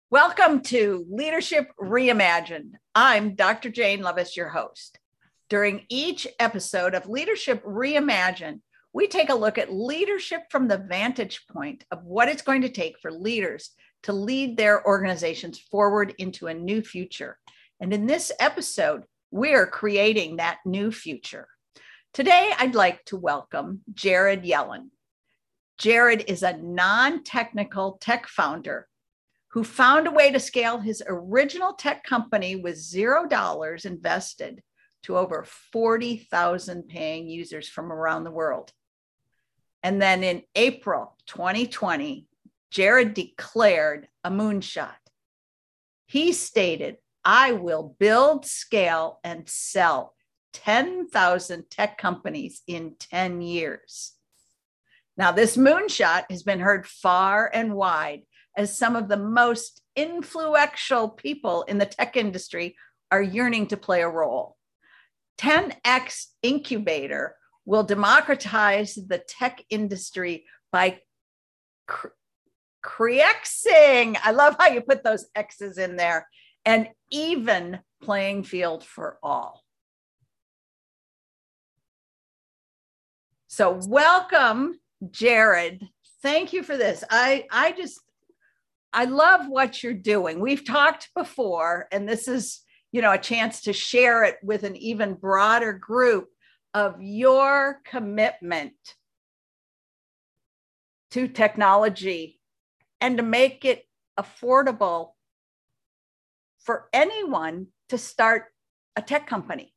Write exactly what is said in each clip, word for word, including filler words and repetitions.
Welcome to Leadership Reimagined. I'm Doctor Jane Levis, your host. During each episode of Leadership Reimagined, we take a look at leadership from the vantage point of what it's going to take for leaders to lead their organizations forward into a new future. And in this episode, we're creating that new future. Today, I'd like to welcome Jared Yellen. Jared is a non-technical tech founder who found a way to scale his original tech company with zero dollars invested to over forty thousand paying users from around the world. And then in April twenty twenty, Jared declared a moonshot. He stated, "I will build, scale, and sell ten thousand tech companies in ten years. Now, this moonshot has been heard far and wide as some of the most influential people in the tech industry are yearning to play a role. ten X Incubator will democratize the tech industry by cre- creexing, I love how you put those X's in there, an even playing field for all." So welcome, Jared. Thank you for this. I, I just, I love what you're doing. We've talked before, and this is, you know, a chance to share it with an even broader group of your commitment to technology and to make it affordable for anyone to start a tech company.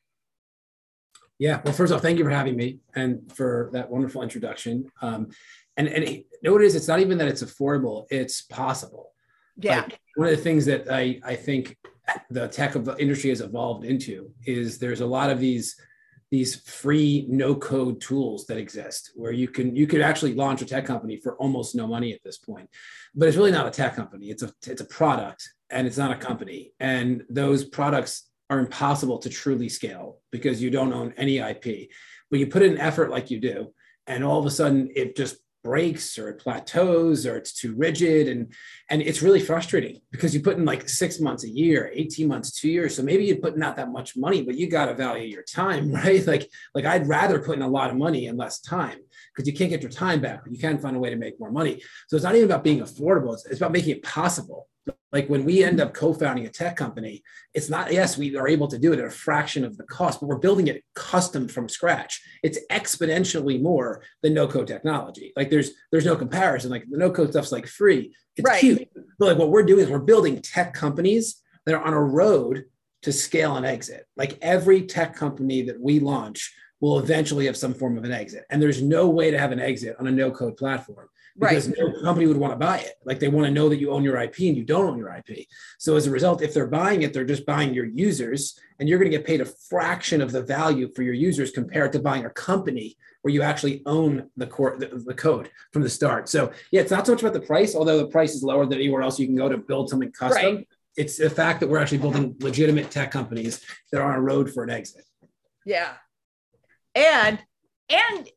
Yeah, well, first off, thank you for having me and for that wonderful introduction. Um, and and you know what it is? It's not even that it's affordable; it's possible. Yeah. Like, one of the things that I I think the tech of the industry has evolved into is there's a lot of these these free no code tools that exist where you can you could actually launch a tech company for almost no money at this point, but it's really not a tech company. It's a it's a product and it's not a company. And those products are impossible to truly scale because you don't own any I P. But you put in effort like you do, and all of a sudden it just breaks or it plateaus or it's too rigid. And, and it's really frustrating because you put in like six months, a year, eighteen months, two years. So maybe you're putting out that much money, but you got to value your time, right? Like, like I'd rather put in a lot of money and less time because you can't get your time back, but you can find a way to make more money. So it's not even about being affordable. It's, it's about making it possible. Like when we end up co-founding a tech company, it's not, yes, we are able to do it at a fraction of the cost, but we're building it custom from scratch. It's exponentially more than no-code technology. Like there's there's no comparison. Like the no-code stuff's like free. It's Right. cute. But like what we're doing is we're building tech companies that are on a road to scale and exit. Like every tech company that we launch will eventually have some form of an exit. And there's no way to have an exit on a no-code platform. Because Right. no company would want to buy it. Like they want to know that you own your I P and you don't own your I P. So as a result, if they're buying it, they're just buying your users and you're going to get paid a fraction of the value for your users compared to buying a company where you actually own the core, the, the code from the start. So yeah, it's not so much about the price, although the price is lower than anywhere else you can go to build something custom. Right. It's the fact that we're actually building legitimate tech companies that are on a road for an exit. Yeah. And, and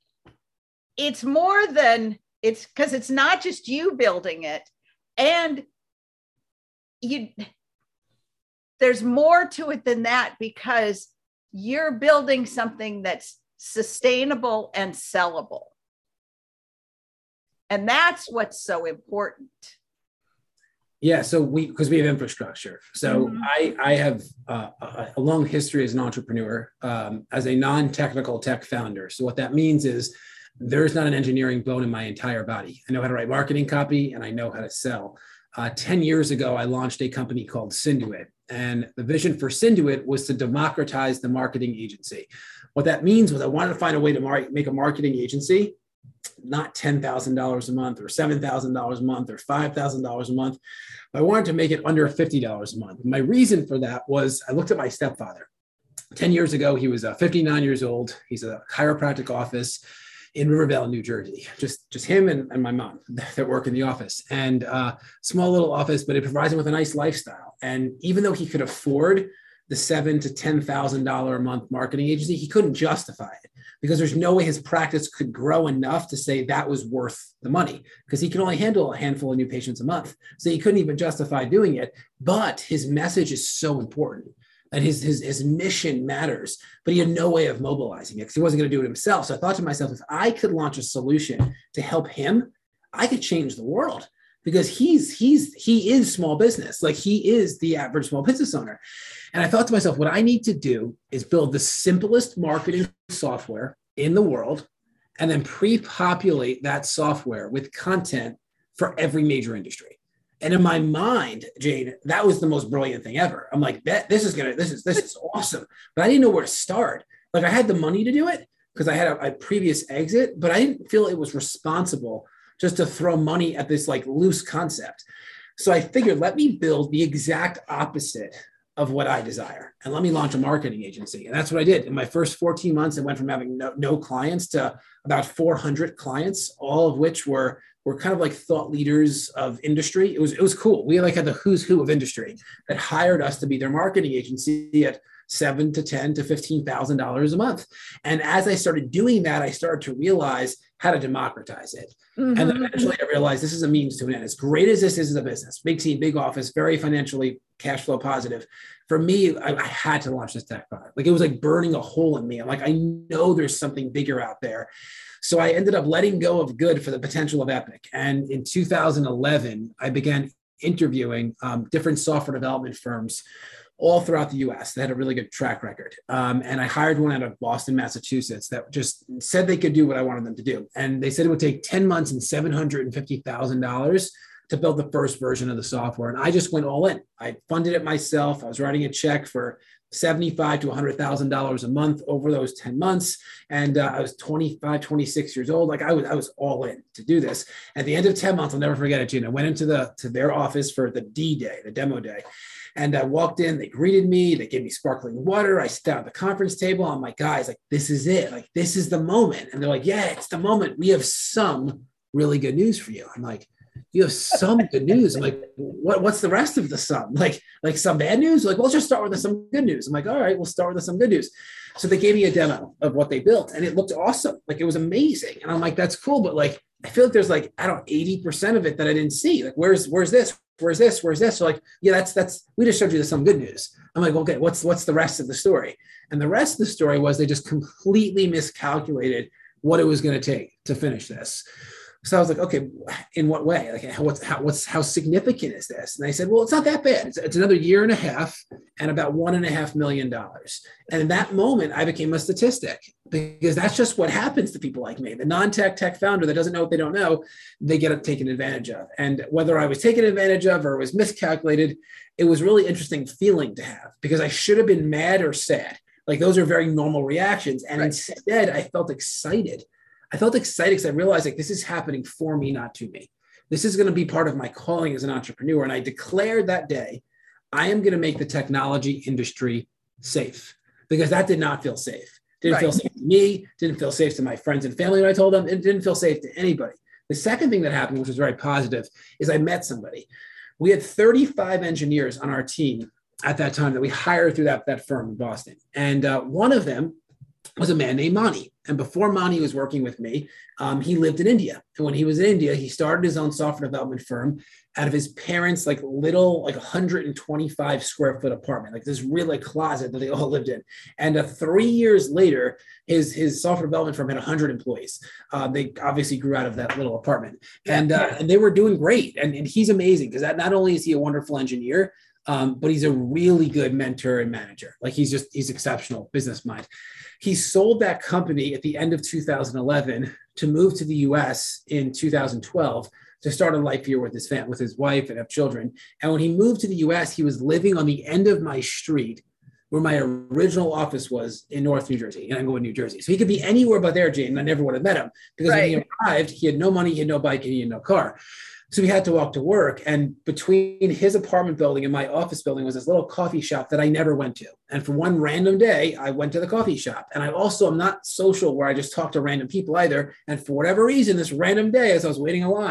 it's more than, it's because it's not just you building it, and you there's more to it than that because you're building something that's sustainable and sellable. And that's what's so important. Yeah, so we, because we have infrastructure. So Mhm. I, I have uh, a, a long history as an entrepreneur, um, as a non-technical tech founder. So what that means is there's not an engineering bone in my entire body. I know how to write marketing copy and I know how to sell. Uh, ten years ago, I launched a company called Synduit. And the vision for Synduit was to democratize the marketing agency. What that means was I wanted to find a way to mar- make a marketing agency, not ten thousand dollars a month or seven thousand dollars a month or five thousand dollars a month. But I wanted to make it under fifty dollars a month. My reason for that was I looked at my stepfather. ten years ago, he was uh, fifty-nine years old. He's a chiropractic office in Rivervale, New Jersey, just, just him and, and my mom that work in the office, and uh, small little office, but it provides him with a nice lifestyle. And even though he could afford the seven to ten thousand dollar a month marketing agency, he couldn't justify it because there's no way his practice could grow enough to say that was worth the money because he can only handle a handful of new patients a month. So he couldn't even justify doing it. But his message is so important and his his his mission matters. But he had no way of mobilizing it because he wasn't going to do it himself. So I thought to myself, if I could launch a solution to help him, I could change the world. Because he's he's he is small business, like he is the average small business owner. And I thought to myself, what I need to do is build the simplest marketing software in the world and then pre-populate that software with content for every major industry. And in my mind, Jane, that was the most brilliant thing ever. I'm like, that this is gonna, this is this is awesome. But I didn't know where to start. Like I had the money to do it because I had a, a previous exit, but I didn't feel it was responsible just to throw money at this like loose concept. So I figured, let me build the exact opposite of what I desire. And let me launch a marketing agency. And that's what I did. In my first fourteen months, I went from having no, no clients to about four hundred clients, all of which were, were kind of like thought leaders of industry. It was, it was cool. We like had the who's who of industry that hired us to be their marketing agency at seven to ten to fifteen thousand dollars a month. And as I started doing that, I started to realize how to democratize it. Mm-hmm. And then eventually I realized this is a means to an end. As great as this is as a business, big team, big office, very financially cash flow positive. For me, I, I had to launch this tech product. Like it was like burning a hole in me. I'm like, I know there's something bigger out there. So I ended up letting go of good for the potential of Epic. And in two thousand eleven, I began interviewing um, different software development firms all throughout the U S that had a really good track record. Um, and I hired one out of Boston, Massachusetts that just said they could do what I wanted them to do. And they said it would take ten months and seven hundred fifty thousand dollars to build the first version of the software. And I just went all in. I funded it myself. I was writing a check for seventy-five to one hundred thousand dollars a month over those ten months. And uh, I was twenty-five, twenty-six years old. Like I was, I was all in to do this. At the end of ten months, I'll never forget it, Gina. I went into the, to their office for the D day, the demo day. And I walked in, they greeted me, they gave me sparkling water. I sat at the conference table. I'm like, guys, like, this is it. Like, this is the moment. And they're like, yeah, it's the moment. We have some really good news for you. I'm like, you have some good news. I'm like, what, what's the rest of the some? Like, like some bad news? Like, well, let's just start with some good news. I'm like, all right, we'll start with some good news. So they gave me a demo of what they built and it looked awesome. Like it was amazing. And I'm like, that's cool. But like, I feel like there's like, I don't know, eighty percent of it that I didn't see. Like, where's, where's this? Where's this? Where's this? So like, yeah, that's, that's, we just showed you some good news. I'm like, okay, what's, what's the rest of the story? And the rest of the story was they just completely miscalculated what it was going to take to finish this. So I was like, okay, in what way? Like, what's how what's how significant is this? And they said, well, it's not that bad. It's, it's another year and a half and about one and a half million dollars. And in that moment, I became a statistic because that's just what happens to people like me. The non-tech tech founder that doesn't know what they don't know, they get taken advantage of. And whether I was taken advantage of or was miscalculated, it was really interesting feeling to have because I should have been mad or sad. Like those are very normal reactions. And right. Instead, I felt excited. I felt excited because I realized like this is happening for me, not to me. This is going to be part of my calling as an entrepreneur. And I declared that day, I am going to make the technology industry safe because that did not feel safe. Didn't right. feel safe to me, didn't feel safe to my friends and family when I told them, it didn't feel safe to anybody. The second thing that happened, which was very positive, is I met somebody. We had thirty-five engineers on our team at that time that we hired through that, that firm in Boston. And uh, one of them was a man named Mani. And before Mani was working with me, um, he lived in India. And when he was in India, he started his own software development firm out of his parents' like little, like one hundred twenty-five square foot apartment, like this real like closet that they all lived in. And uh, three years later, his, his software development firm had one hundred employees. Uh, they obviously grew out of that little apartment. And, uh, and they were doing great. And, and he's amazing because that not only is he a wonderful engineer, um, but he's a really good mentor and manager. Like he's just, he's exceptional business mind. He sold that company at the end of two thousand eleven to move to the U S in two thousand twelve to start a life here with his family, with his wife and have children. And when he moved to the U S, he was living on the end of my street where my original office was in North New Jersey, and I'm going to New Jersey. So he could be anywhere but there, Jane, and I never would have met him because right. when he arrived, he had no money, he had no bike, and he had no car. So we had to walk to work. And between his apartment building and my office building was this little coffee shop that I never went to. And for one random day, I went to the coffee shop. And I also am not social where I just talk to random people either. And for whatever reason, this random day, as I was waiting in line,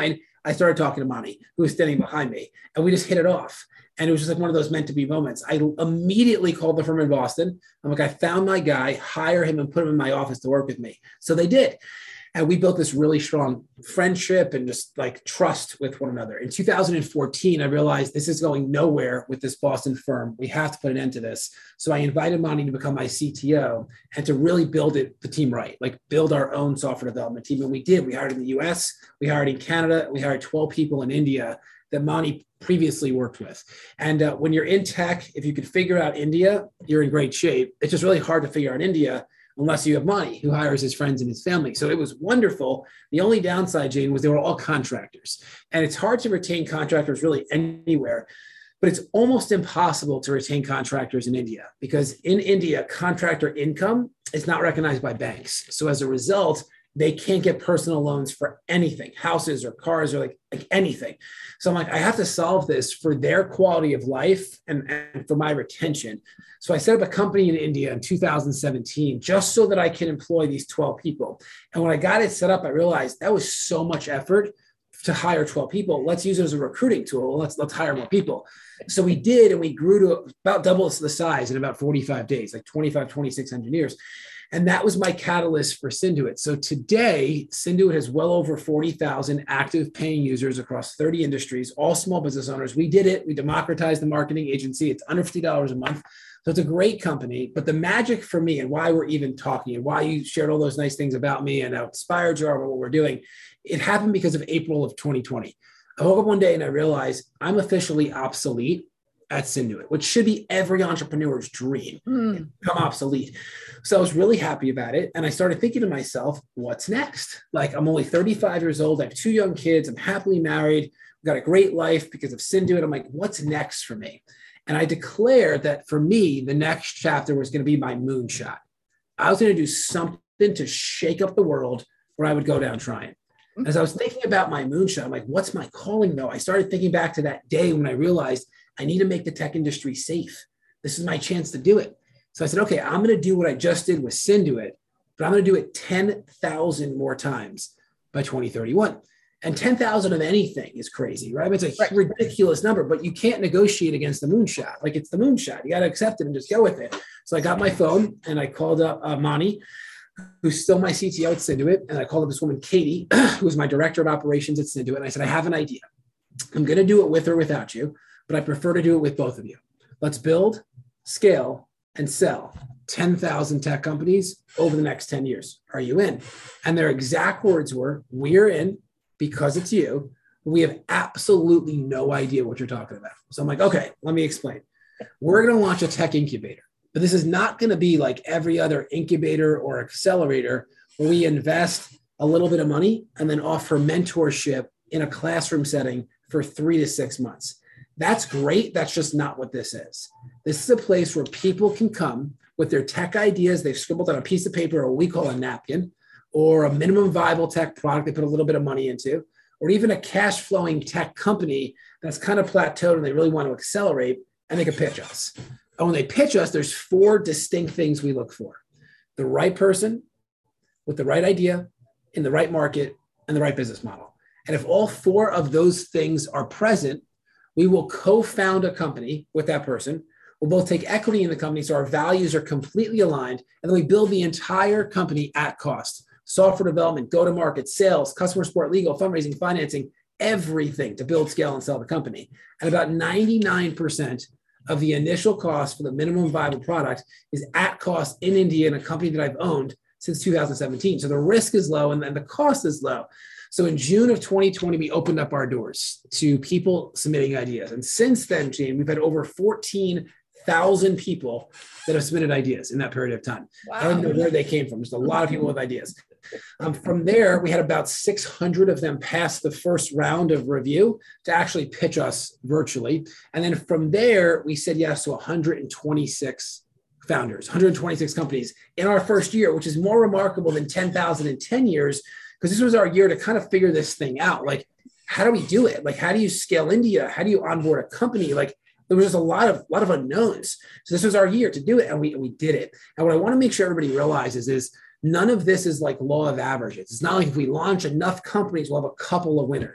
I started talking to Mani, who was standing behind me, and we just hit it off. And it was just like one of those meant to be moments. I immediately called the firm in Boston. I'm like, I found my guy, hire him and put him in my office to work with me. So they did. And we built this really strong friendship and just like trust with one another. In two thousand fourteen, I realized this is going nowhere with this Boston firm. We have to put an end to this. So I invited Mani to become my C T O and to really build it, the team right, like build our own software development team. And we did. We hired in the U S, we hired in Canada, we hired twelve people in India that Mani previously worked with. And uh, when you're in tech, if you could figure out India, you're in great shape. It's just really hard to figure out India unless you have Mani, who hires his friends and his family. So it was wonderful. The only downside, Jane, was they were all contractors. And it's hard to retain contractors really anywhere, but it's almost impossible to retain contractors in India because in India, contractor income is not recognized by banks. So as a result, they can't get personal loans for anything, houses or cars or like, like anything. So I'm like, I have to solve this for their quality of life and, and for my retention. So I set up a company in India in two thousand seventeen, just so that I can employ these twelve people. And when I got it set up, I realized that was so much effort to hire twelve people. Let's use it as a recruiting tool. Let's, let's hire more people. So we did, and we grew to about double the size in about forty-five days, like twenty-five, twenty-six engineers. And that was my catalyst for Synduit. So today, Synduit has well over forty thousand active paying users across thirty industries, all small business owners. We did it. We democratized the marketing agency. It's under fifty dollars a month. So it's a great company. But the magic for me and why we're even talking and why you shared all those nice things about me and how inspired you are about what we're doing, it happened because of April of twenty twenty. I woke up one day and I realized I'm officially obsolete at Synduit, which should be every entrepreneur's dream, mm. become obsolete. So I was really happy about it. And I started thinking to myself, what's next? Like, I'm only thirty-five years old. I have two young kids. I'm happily married. I've got a great life because of Synduit. I'm like, what's next for me? And I declared that for me, the next chapter was going to be my moonshot. I was going to do something to shake up the world where I would go down trying. As I was thinking about my moonshot, I'm like, what's my calling though? I started thinking back to that day when I realized I need to make the tech industry safe. This is my chance to do it. So I said, okay, I'm going to do what I just did with Synduit, but I'm going to do it ten thousand more times by twenty thirty-one. And ten thousand of anything is crazy, right? It's a right. ridiculous number, but you can't negotiate against the moonshot. Like, it's the moonshot. You got to accept it and just go with it. So I got my phone and I called up uh, Mani, who's still my C T O at Synduit. And I called up this woman, Katie, who was my director of operations at Synduit. And I said, I have an idea. I'm going to do it with or without you, but I prefer to do it with both of you. Let's build, scale, and sell ten thousand tech companies over the next ten years. Are you in? And their exact words were, we're in because it's you. We have absolutely no idea what you're talking about. So I'm like, okay, let me explain. We're going to launch a tech incubator, but this is not going to be like every other incubator or accelerator where we invest a little bit of money and then offer mentorship in a classroom setting for three to six months. That's great. That's just not what this is. This is a place where people can come with their tech ideas they've scribbled on a piece of paper, or what we call a napkin, or a minimum viable tech product they put a little bit of money into, or even a cash flowing tech company that's kind of plateaued and they really want to accelerate, and they can pitch us. And when they pitch us, there's four distinct things we look for: the right person with the right idea in the right market and the right business model. And if all four of those things are present, we will co-found a company with that person. We'll both take equity in the company, so our values are completely aligned. And then we build the entire company at cost: software development, go-to-market, sales, customer support, legal, fundraising, financing, everything to build, scale, and sell the company. And about ninety-nine percent of the initial cost for the minimum viable product is at cost in India in a company that I've owned since two thousand seventeen. So the risk is low and, and the cost is low. So in June of twenty twenty, we opened up our doors to people submitting ideas. And since then, Jane, we've had over fourteen thousand people that have submitted ideas in that period of time. Wow. I don't know where they came from. Just a lot of people with ideas. Um, from there, we had about six hundred of them pass the first round of review to actually pitch us virtually. And then from there, we said yes to one hundred twenty-six founders, one hundred twenty-six companies in our first year, which is more remarkable than ten thousand in ten years. Because this was our year to kind of figure this thing out. Like, how do we do it? Like, how do you scale India? How do you onboard a company? Like, there was just a lot of lot of unknowns. So this was our year to do it, and we, we did it. And what I want to make sure everybody realizes is none of this is like law of averages. It's not like if we launch enough companies, we'll have a couple of winners.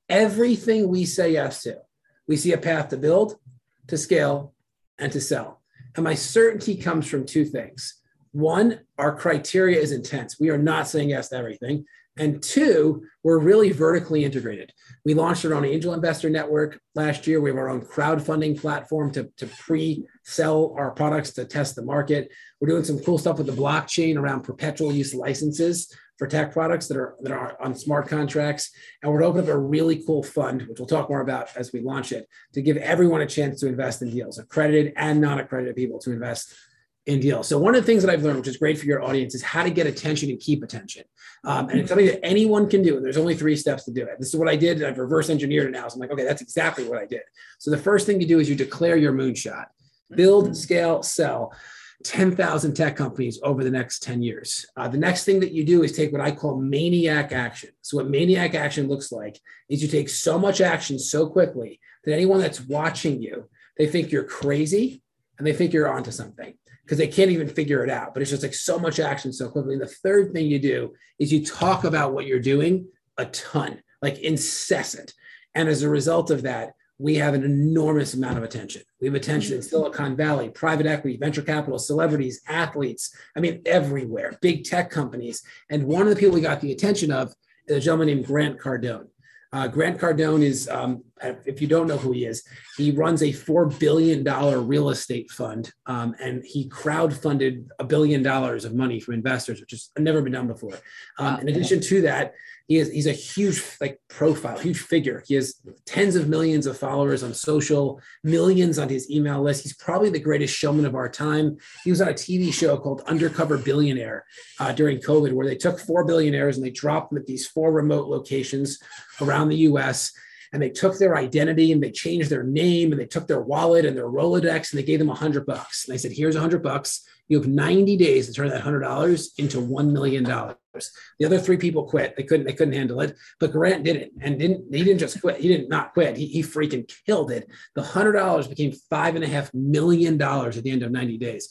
everything we say yes to, we see a path to build, to scale, and to sell. And my certainty comes from two things. One, our criteria is intense. We are not saying yes to everything. And two, we're really vertically integrated. We launched our own angel investor network last year. We have our own crowdfunding platform to, to pre-sell our products to test the market. We're doing some cool stuff with the blockchain around perpetual use licenses for tech products that are, that are on smart contracts. And we're opening up a really cool fund, which we'll talk more about as we launch it, to give everyone a chance to invest in deals, accredited and non-accredited people to invest in deals. So one of the things that I've learned, which is great for your audience, is how to get attention and keep attention. Um, and it's something that anyone can do. And there's only three steps to do it. This is what I did. And I've reverse engineered it now. So I'm like, okay, that's exactly what I did. So the first thing you do is you declare your moonshot. Build, scale, sell ten thousand tech companies over the next ten years. Uh, the next thing that you do is take what I call maniac action. So what maniac action looks like is you take so much action so quickly that anyone that's watching you, they think you're crazy and they think you're onto something, because they can't even figure it out. But it's just like so much action so quickly. And the third thing you do is you talk about what you're doing a ton, like incessant. And as a result of that, we have an enormous amount of attention. We have attention in Silicon Valley, private equity, venture capital, celebrities, athletes, I mean, everywhere, big tech companies. And one of the people we got the attention of is a gentleman named Grant Cardone. Uh, Grant Cardone is, um, if you don't know who he is, he runs a four billion dollars real estate fund, um, and he crowdfunded a billion dollars of money from investors, which has never been done before. Um, in addition to that, he is, he's a huge like profile, huge figure. He has tens of millions of followers on social, millions on his email list. He's probably the greatest showman of our time. He was on a T V show called Undercover Billionaire uh, during COVID, where they took four billionaires and they dropped them at these four remote locations around the U S, and they took their identity and they changed their name and they took their wallet and their Rolodex and they gave them a hundred bucks. And they said, here's a hundred bucks. You have ninety days to turn that hundred dollars into one million dollars. The other three people quit. They couldn't, they couldn't handle it, but Grant did it and didn't, he didn't just quit. He didn't not quit. He, he freaking killed it. The hundred dollars became five and a half million dollars at the end of ninety days.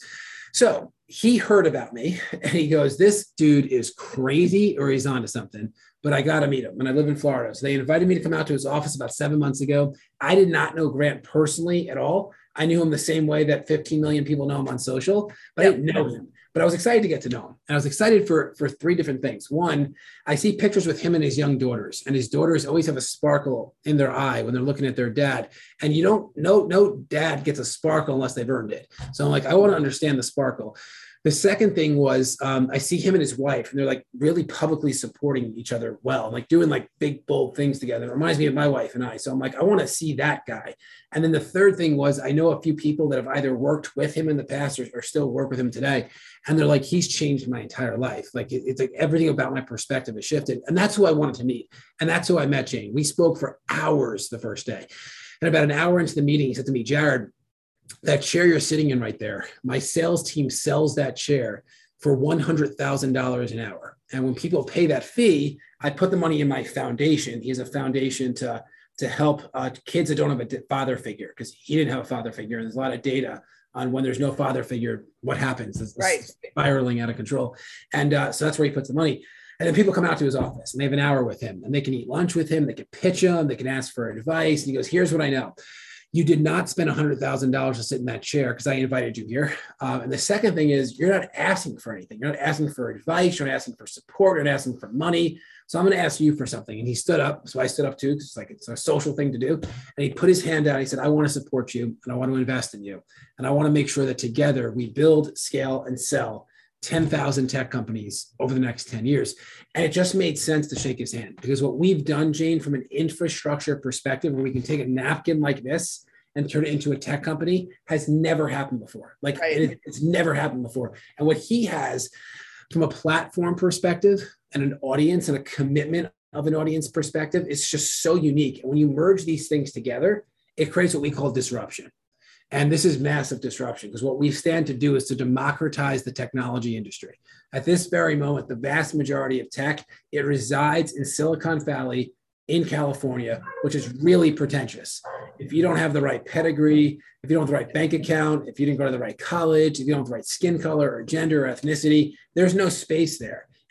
So he heard about me and he goes, this dude is crazy or he's onto something, but I got to meet him. And I live in Florida. So they invited me to come out to his office about seven months ago. I did not know Grant personally at all. I knew him the same way that fifteen million people know him on social, but yep. I didn't know him. But I was excited to get to know him. And I was excited for, for three different things. One, I see pictures with him and his young daughters, and his daughters always have a sparkle in their eye when they're looking at their dad. And you don't, no, no dad gets a sparkle unless they've earned it. So I'm like, I want to understand the sparkle. The second thing was um, I see him and his wife, and they're like really publicly supporting each other well, like doing like big, bold things together. It reminds me of my wife and I. So I'm like, I want to see that guy. And then the third thing was I know a few people that have either worked with him in the past or, or still work with him today. And they're like, he's changed my entire life. Like it, it's like everything about my perspective has shifted. And that's who I wanted to meet. And that's who I met, Jane. We spoke for hours the first day. And about an hour into the meeting, he said to me, Jared, that chair you're sitting in right there, my sales team sells that chair for one hundred thousand dollars an hour. And when people pay that fee, I put the money in my foundation. He has a foundation to, to help uh, kids that don't have a father figure, because he didn't have a father figure. And there's a lot of data on when there's no father figure, what happens. It's right. spiraling out of control. And uh, so that's where he puts the money. And then people come out to his office and they have an hour with him and they can eat lunch with him. They can pitch him. They can ask for advice. And he goes, here's what I know. You did not spend one hundred thousand dollars to sit in that chair because I invited you here. Uh, and the second thing is you're not asking for anything. You're not asking for advice. You're not asking for support. You're not asking for money. So I'm going to ask you for something. And he stood up. So I stood up too, because it's like it's a social thing to do. And he put his hand out. He said, I want to support you and I want to invest in you. And I want to make sure that together we build, scale, and sell ten thousand tech companies over the next ten years. And it just made sense to shake his hand, because what we've done, Jane, from an infrastructure perspective, where we can take a napkin like this and turn it into a tech company, has never happened before. Like right. it, it's never happened before. And what he has from a platform perspective and an audience and a commitment of an audience perspective is just so unique. And when you merge these things together, it creates what we call disruption. And this is massive disruption, because what we stand to do is to democratize the technology industry. At this very moment, the vast majority of tech, it resides in Silicon Valley in California, which is really pretentious. If you don't have the right pedigree, if you don't have the right bank account, if you didn't go to the right college, if you don't have the right skin color or gender or ethnicity, there's no space there.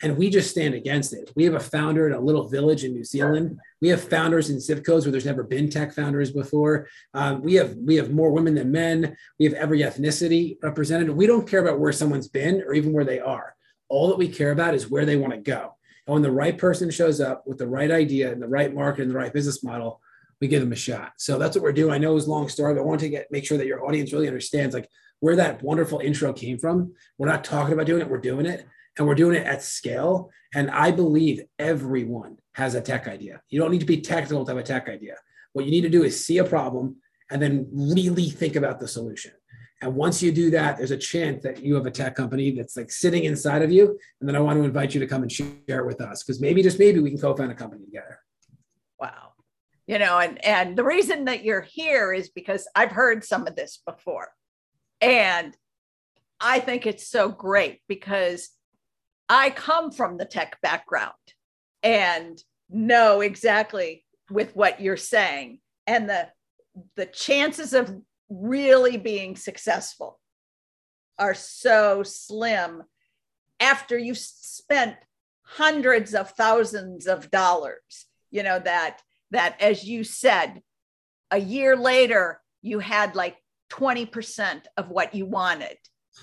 And we just stand against it. We have a founder in a little village in New Zealand. We have founders in zip codes where there's never been tech founders before. Um, we have we have more women than men. We have every ethnicity represented. We don't care about where someone's been or even where they are. All that we care about is where they want to go. And when the right person shows up with the right idea and the right market and the right business model, we give them a shot. So that's what we're doing. I know it was a long story, but I want to get make sure that your audience really understands like where that wonderful intro came from. We're not talking about doing it, we're doing it. And we're doing it at scale. And I believe everyone has a tech idea. You don't need to be technical to have a tech idea. What you need to do is see a problem and then really think about the solution. And once you do that, there's a chance that you have a tech company that's like sitting inside of you. And then I want to invite you to come and share it with us, because maybe, just maybe, we can co-found a company together. Wow. You know, and, and the reason that you're here is because I've heard some of this before. And I think it's so great because I come from the tech background and know exactly with what you're saying, and the, the chances of really being successful are so slim after you've spent hundreds of thousands of dollars, you know, that, that, as you said, a year later, you had like twenty percent of what you wanted.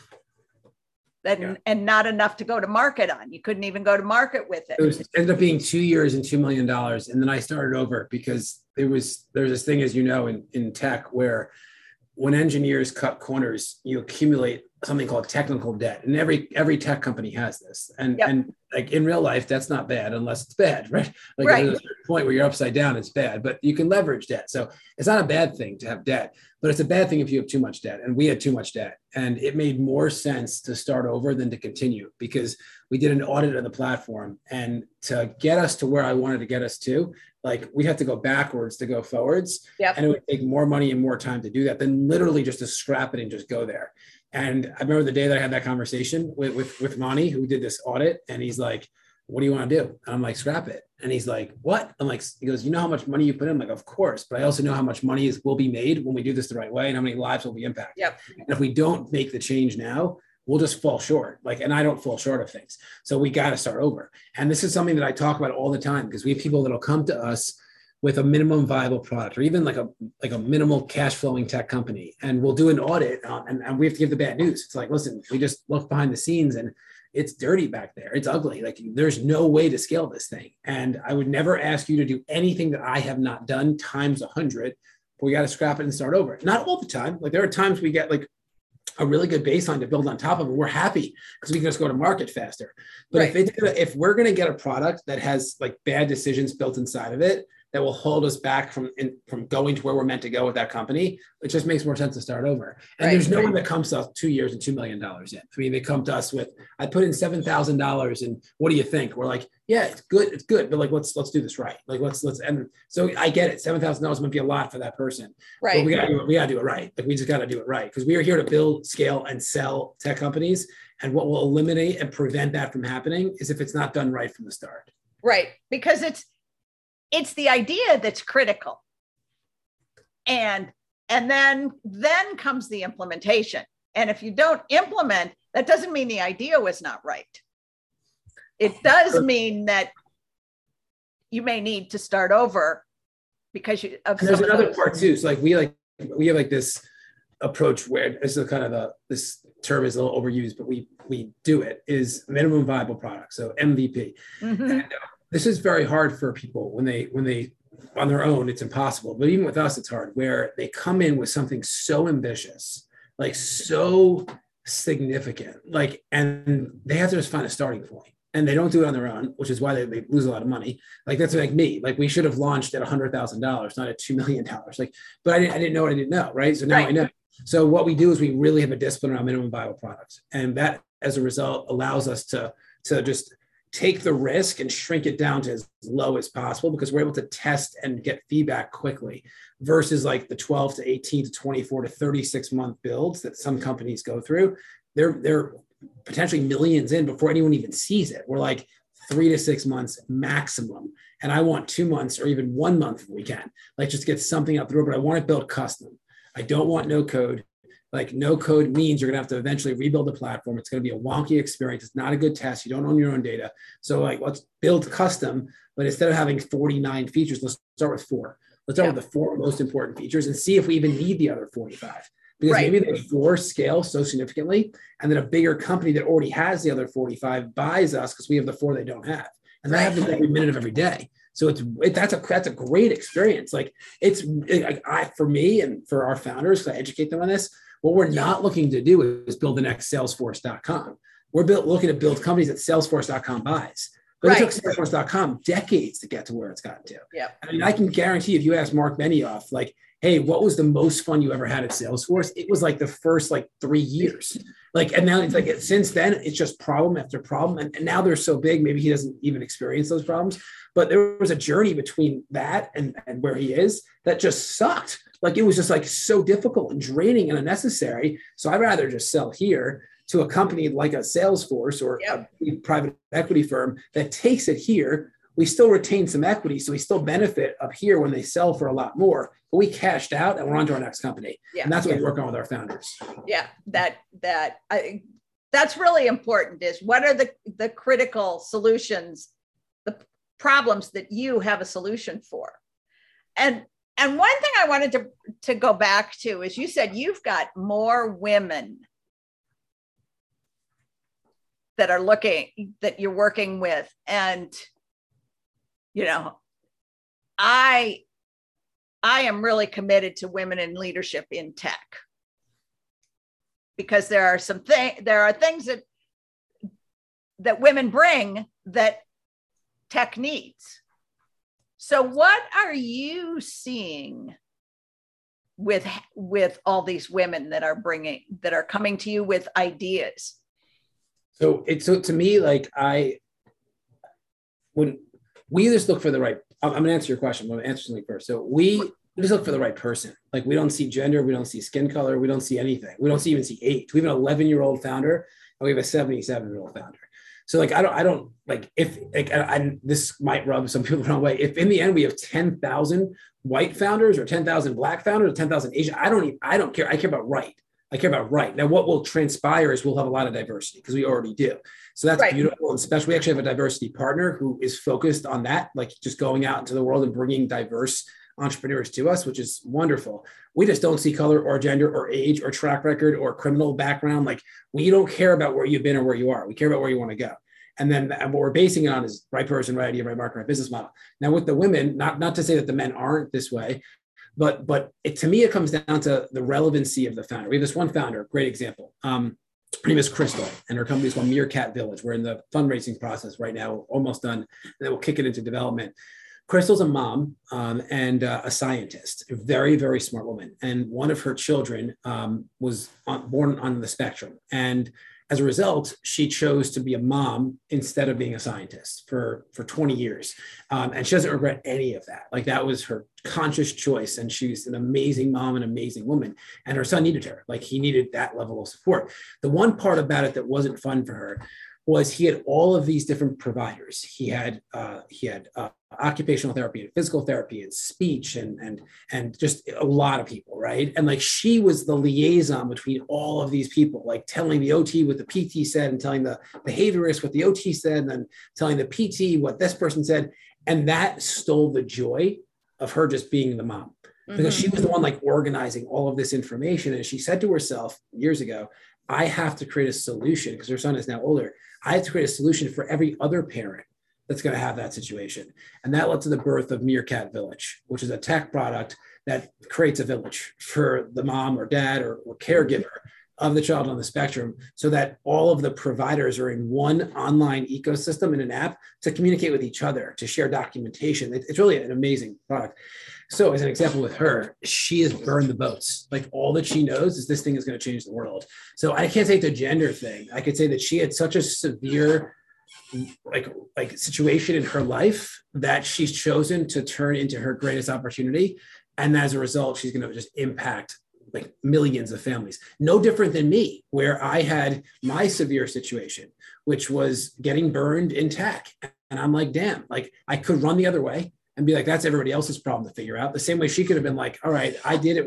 That, yeah. And not enough to go to market on. You couldn't even go to market with it. It was, ended up being two years and two million dollars. And then I started over because there was, there's this thing, as you know, in, in tech, where when engineers cut corners, you accumulate something called technical debt. And every every tech company has this. And, yep. and like in real life, that's not bad unless it's bad, right? Like right. At a certain point where you're upside down, it's bad, but you can leverage debt. So it's not a bad thing to have debt, but it's a bad thing if you have too much debt. And we had too much debt. And it made more sense to start over than to continue, because we did an audit of the platform. And to get us to where I wanted to get us to, like we have to go backwards to go forwards. Yep. And it would take more money and more time to do that than literally just to scrap it and just go there. And I remember the day that I had that conversation with, with, with Monty, who did this audit, and he's like, what do you want to do? And I'm like, scrap it. And he's like, what? I'm like, he goes, you know how much money you put in? I'm like, of course, but I also know how much money is will be made when we do this the right way and how many lives will be impacted. Yep. And if we don't make the change now, we'll just fall short. Like, and I don't fall short of things. So we got to start over. And this is something that I talk about all the time, because we have people that'll come to us with a minimum viable product, or even like a like a minimal cash flowing tech company. And we'll do an audit um, and, and we have to give the bad news. It's like, listen, we just look behind the scenes and it's dirty back there. It's ugly. Like there's no way to scale this thing. And I would never ask you to do anything that I have not done times a hundred, but we got to scrap it and start over. Not all the time. Like there are times we get like a really good baseline to build on top of, and we're happy because we can just go to market faster. But right. if it's gonna, if we're going to get a product that has like bad decisions built inside of it, that will hold us back from in, from going to where we're meant to go with that company, it just makes more sense to start over. And right, there's no right. one that comes to us two years and two million dollars in. I mean, they come to us with, I put in seven thousand dollars, and what do you think? We're like, yeah, it's good, it's good, but like let's let's do this right. Like let's let's and so I get it. seven thousand dollars might be a lot for that person, right? But we gotta do it. We gotta do it right. Like we just gotta do it right, because we are here to build, scale, and sell tech companies. And what will eliminate and prevent that from happening is if it's not done right from the start. Right, because it's. It's the idea that's critical. And, and then, then comes the implementation. And if you don't implement, that doesn't mean the idea was not right. It does mean that you may need to start over because you, of there's another those. part too. So like we like, we have like this approach where this is kind of a, this term is a little overused, but we, we do it is minimum viable product. So M V P. Mm-hmm. And, uh, this is very hard for people when they, when they, on their own, it's impossible. But even with us, it's hard, where they come in with something so ambitious, like so significant, like, and they have to just find a starting point. And they don't do it on their own, which is why they, they lose a lot of money. Like that's like me, like we should have launched at one hundred thousand dollars, not at two million dollars. Like, but I didn't, I didn't know what I didn't know, right? So now right. I know. So what we do is we really have a discipline around minimum viable products. And that, as a result, allows us to, to just take the risk and shrink it down to as low as possible, because we're able to test and get feedback quickly versus like the twelve to eighteen to twenty-four to thirty-six month builds that some companies go through. They're, they're potentially millions in before anyone even sees it. We're like three to six months maximum. And I want two months or even one month if we can, like just get something out the door, but I want it built custom. I don't want no code. Like no code means you're gonna have to eventually rebuild the platform. It's gonna be a wonky experience. It's not a good test. You don't own your own data. So like, let's build custom, but instead of having forty-nine features, let's start with four. Let's start yeah. with the four most important features and see if we even need the other forty-five. Because right. maybe those four scale so significantly, and then a bigger company that already has the other forty-five buys us because we have the four they don't have. And that right. happens every minute of every day. So it's it, that's a that's a great experience. Like it's it, I, for me and for our founders, because I educate them on this. What we're not looking to do is build the next Salesforce dot com. We're built, looking to build companies that Salesforce dot com buys. But right. it took Salesforce dot com decades to get to where it's gotten to. Yeah. I mean, I can guarantee if you ask Mark Benioff, like, hey, what was the most fun you ever had at Salesforce? It was like the first like three years. Like, and now it's like, since then, it's just problem after problem. And, and now they're so big, maybe he doesn't even experience those problems. But there was a journey between that and, and where he is that just sucked. Like, it was just like so difficult and draining and unnecessary. So I'd rather just sell here to a company like a Salesforce or yep. a private equity firm that takes it here. We still retain some equity, so we still benefit up here when they sell for a lot more. But we cashed out and we're on to our next company. Yeah. And that's what yeah. we work on with our founders. Yeah, that that I, that's really important. Is what are the the critical solutions, the problems that you have a solution for, and and one thing I wanted to to go back to is you said you've got more women that are looking that you're working with, and you know, I, I am really committed to women in leadership in tech because there are some things, there are things that, that women bring that tech needs. So what are you seeing with, with all these women that are bringing, that are coming to you with ideas? So it's, so to me, like I, when, we just look for the right, I'm going to answer your question. I'm going to answer something first. So we, we just look for the right person. Like we don't see gender. We don't see skin color. We don't see anything. We don't see, even see age. We have an eleven year old founder and we have a seventy-seven year old founder. So like, I don't, I don't like if, like, I, I, this might rub some people the wrong way. If in the end we have ten thousand white founders or ten thousand black founders or ten thousand Asian, I don't even, I don't care. I care about right. I care about right. Now, what will transpire is we'll have a lot of diversity because we already do. So that's right. beautiful and special. We actually have a diversity partner who is focused on that, like just going out into the world and bringing diverse entrepreneurs to us, which is wonderful. We just don't see color or gender or age or track record or criminal background. Like we don't care about where you've been or where you are. We care about where you want to go. And then and what we're basing it on is right person, right idea, right market, right business model. Now with the women, not, not to say that the men aren't this way, But but it, to me, it comes down to the relevancy of the founder. We have this one founder, great example. Um, her name is Crystal, and her company is called Meerkat Village. We're in the fundraising process right now, almost done, and then we'll kick it into development. Crystal's a mom um, and uh, a scientist, a very, very smart woman. And one of her children um, was on, born on the spectrum. And as a result, she chose to be a mom instead of being a scientist for, for twenty years. Um, and she doesn't regret any of that. Like that was her conscious choice. And she's an amazing mom, an amazing woman. And her son needed her. Like he needed that level of support. The one part about it that wasn't fun for her was he had all of these different providers. He had uh, he had uh, occupational therapy and physical therapy and speech and and and just a lot of people, right? And like she was the liaison between all of these people, like telling the O T what the P T said and telling the behaviorist what the O T said and then telling the P T what this person said. And that stole the joy of her just being the mom. Because mm-hmm. she was the one like organizing all of this information. And she said to herself years ago, I have to create a solution because her son is now older. I have to create a solution for every other parent that's going to have that situation. And that led to the birth of Meerkat Village, which is a tech product that creates a village for the mom or dad or, or caregiver of the child on the spectrum so that all of the providers are in one online ecosystem in an app to communicate with each other, to share documentation. It's really an amazing product. So as an example with her, she has burned the boats. Like all that she knows is this thing is going to change the world. So I can't say it's a gender thing. I could say that she had such a severe like, like situation in her life that she's chosen to turn into her greatest opportunity. And as a result, she's going to just impact like millions of families. No different than me, where I had my severe situation, which was getting burned in tech. And I'm like, damn, like I could run the other way and be like, that's everybody else's problem to figure out. The same way she could have been like, all right, I did it with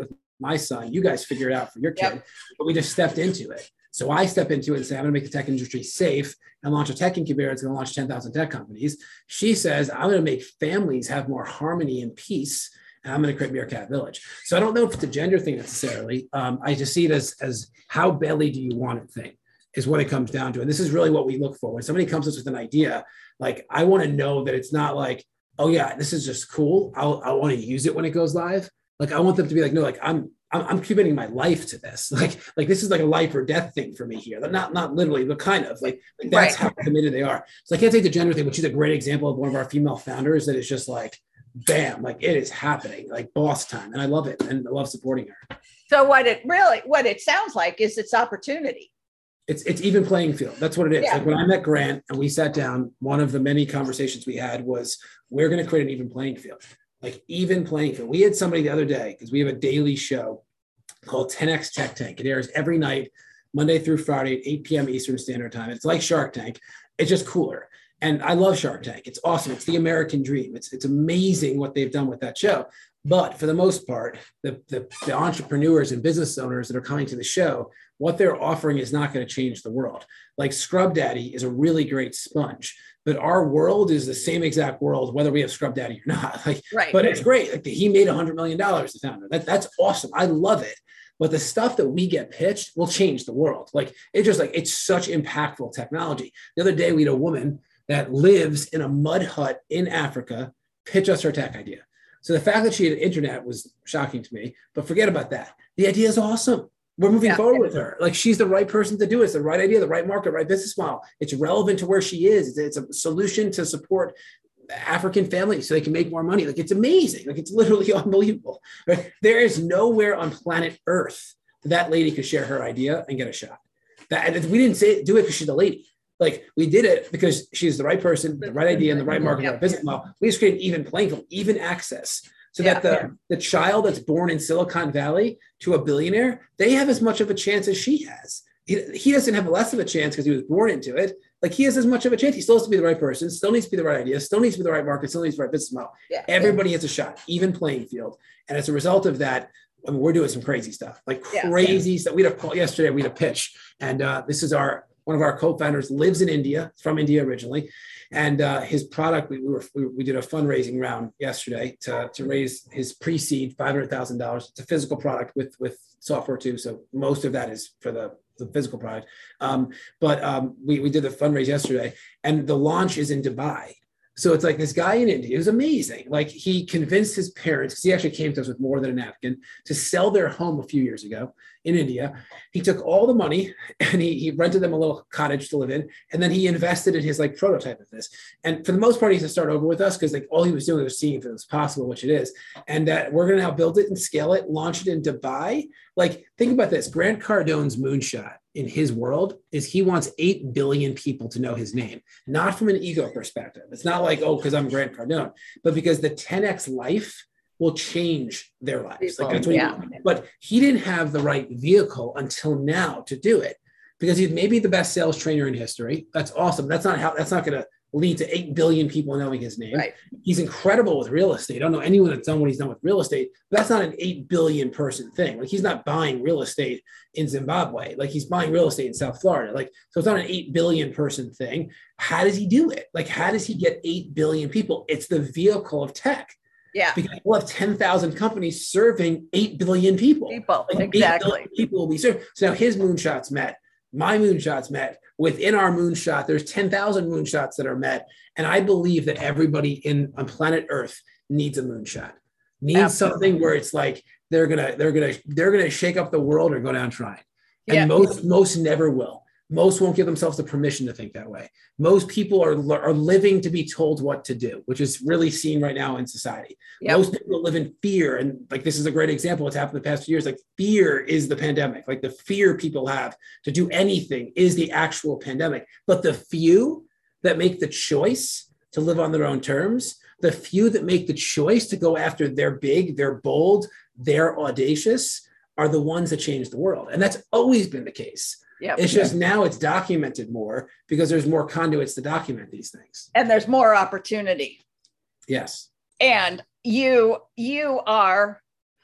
my son. You guys figure it out for your kid. Yep. But we just stepped into it. So I step into it and say, I'm going to make the tech industry safe and launch a tech incubator. It's going to launch ten thousand tech companies. She says, I'm going to make families have more harmony and peace. And I'm going to create Meerkat Village. So I don't know if it's a gender thing necessarily. Um, I just see it as, as how badly do you want it thing is what it comes down to. And this is really what we look for. When somebody comes to us with an idea, like I want to know that it's not like, oh yeah, this is just cool. I'll, I want to use it when it goes live. Like I want them to be like, no, like I'm, I'm, I'm committing my life to this. Like, like this is like a life or death thing for me here. Not, not literally, but kind of like, like that's right. How committed they are. So I can't take the gender thing, but she's a great example of one of our female founders that is just like, bam, like it is happening, like boss time. And I love it. And I love supporting her. So what it really, what it sounds like is it's opportunity. It's it's even playing field. That's what it is. Yeah. Like when I met Grant and we sat down, one of the many conversations we had was, we're going to create an even playing field, like even playing field. We had somebody the other day, because we have a daily show called ten X Tech Tank. It airs every night, Monday through Friday at eight p.m. Eastern Standard Time. It's like Shark Tank. It's just cooler. And I love Shark Tank. It's awesome. It's the American dream. It's it's amazing what they've done with that show. But for the most part, the, the, the entrepreneurs and business owners that are coming to the show, what they're offering is not going to change the world. Like Scrub Daddy is a really great sponge, but our world is the same exact world, whether we have Scrub Daddy or not. Like, right. But it's great. Like he made one hundred million dollars, the founder. That, that's awesome. I love it. But the stuff that we get pitched will change the world. Like it's just like, it's such impactful technology. The other day we had a woman that lives in a mud hut in Africa pitch us her tech idea. So the fact that she had internet was shocking to me, but forget about that. The idea is awesome. We're moving yeah. forward with her. Like she's the right person to do it. It's the right idea, the right market, right business model. It's relevant to where she is. It's, it's a solution to support African families so they can make more money. Like it's amazing. Like it's literally unbelievable. Right? There is nowhere on planet Earth that, that lady could share her idea and get a shot. That we didn't say do it because she's a lady. Like we did it because she's the right person, the right idea, and the right market, yeah. right business model. We just created even playing field, even access, so yeah, that the, yeah. the child that's born in Silicon Valley to a billionaire, they have as much of a chance as she has. He, he doesn't have less of a chance because he was born into it. Like he has as much of a chance. He still has to be the right person, still needs to be the right idea, still needs to be the right market, still needs the right business model. Yeah. Everybody yeah. has a shot, even playing field. And as a result of that, I mean, we're doing some crazy stuff, like crazy yeah. stuff. We had a call yesterday, we had a pitch, and uh, this is our one of our co-founders lives in India, from India originally. And uh, his product, we, we were we, we did a fundraising round yesterday to, to raise his pre-seed five hundred thousand dollars. It's a physical product with, with software too. So most of that is for the, the physical product. Um, but um, we, we did the fundraise yesterday, and the launch is in Dubai. So it's like this guy in India, it was amazing. Like he convinced his parents, because he actually came to us with more than a napkin, to sell their home a few years ago in India. He took all the money and he, he rented them a little cottage to live in. And then he invested in his like prototype of this. And for the most part, he has to start over with us because like all he was doing was seeing if it was possible, which it is. And uh, we're going to now build it and scale it, launch it in Dubai. Like think about this, Grant Cardone's moonshot in his world is he wants eight billion people to know his name, not from an ego perspective. It's not like, oh, because I'm Grant Cardone, but because the ten X life will change their lives. Like that's what yeah. he, but he didn't have the right vehicle until now to do it because he's maybe the best sales trainer in history. That's awesome. That's not how, that's not going to lead to eight billion people knowing his name. Right. He's incredible with real estate. I don't know anyone that's done what he's done with real estate, but that's not an eight billion person thing. Like he's not buying real estate in Zimbabwe. Like he's buying real estate in South Florida. Like, so it's not an eight billion person thing. How does he do it? Like, how does he get eight billion people? It's the vehicle of tech. Yeah. Because we'll have ten thousand companies serving eight billion people. People, like exactly. People will be served. So now his moonshots met, my moonshots met. Within our moonshot, there's ten thousand moonshots that are met. And I believe that everybody in on planet Earth needs a moonshot, needs Absolutely. Something where it's like, they're going to, they're going to, they're going to shake up the world or go down trying. And yeah. most, most never will. Most won't give themselves the permission to think that way. Most people are, are living to be told what to do, which is really seen right now in society. Yep. Most people live in fear. And like, this is a great example. What's happened the past few years, like fear is the pandemic. Like the fear people have to do anything is the actual pandemic. But the few that make the choice to live on their own terms, the few that make the choice to go after their big, they're bold, they're audacious, are the ones that change the world. And that's always been the case. Yep. It's just now it's documented more because there's more conduits to document these things. And there's more opportunity. Yes. And you, you are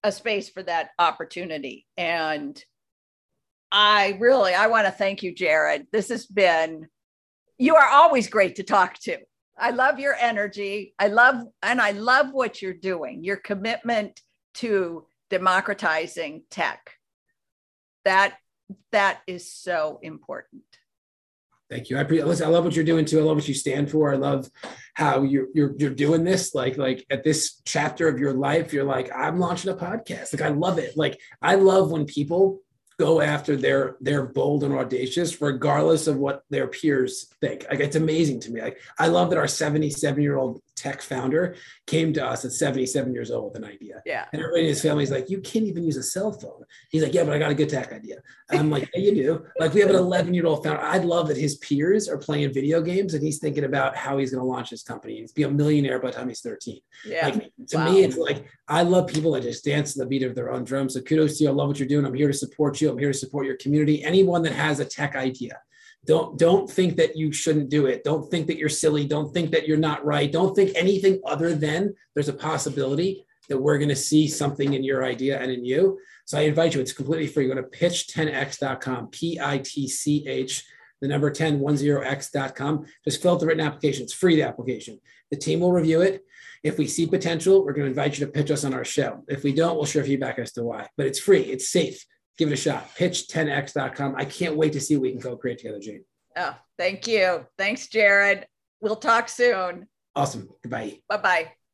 a space for that opportunity. And I really, I want to thank you, Jared. This has been, you are always great to talk to. I love your energy. I love, and I love what you're doing, your commitment to democratizing tech. That, that is so important. Thank you. I appreciate. Listen, I love what you're doing too. I love what you stand for. I love how you're you're you're doing this. Like like at this chapter of your life, you're like, I'm launching a podcast. Like I love it. Like I love when people go after their their bold and audacious, regardless of what their peers think. Like it's amazing to me. Like I love that our seventy-seven year old tech founder came to us at seventy-seven years old with an idea. Yeah. And everybody in his family is like, you can't even use a cell phone. He's like, yeah, but I got a good tech idea. I'm like, yeah, you do. Like we have an eleven year old founder. I'd love that his peers are playing video games and he's thinking about how he's going to launch his company. He's be a millionaire by the time he's thirteen. Yeah. Like to Wow. me, it's like, I love people that just dance to the beat of their own drum. So kudos to you. I love what you're doing. I'm here to support you. I'm here to support your community. Anyone that has a tech idea, don't, don't think that you shouldn't do it. Don't think that you're silly. Don't think that you're not right. Don't think anything other than there's a possibility that we're going to see something in your idea and in you. So I invite you, it's completely free. Go to pitch ten x dot com, P I T C H, the number ten, ten x dot com. Just fill out the written application. It's free, the application. The team will review it. If we see potential, we're going to invite you to pitch us on our show. If we don't, we'll share feedback as to why. But it's free. It's safe. Give it a shot. pitch ten x dot com. I can't wait to see what we can co-create together, Jane. Oh, thank you. Thanks, Jared. We'll talk soon. Awesome. Goodbye. Bye-bye.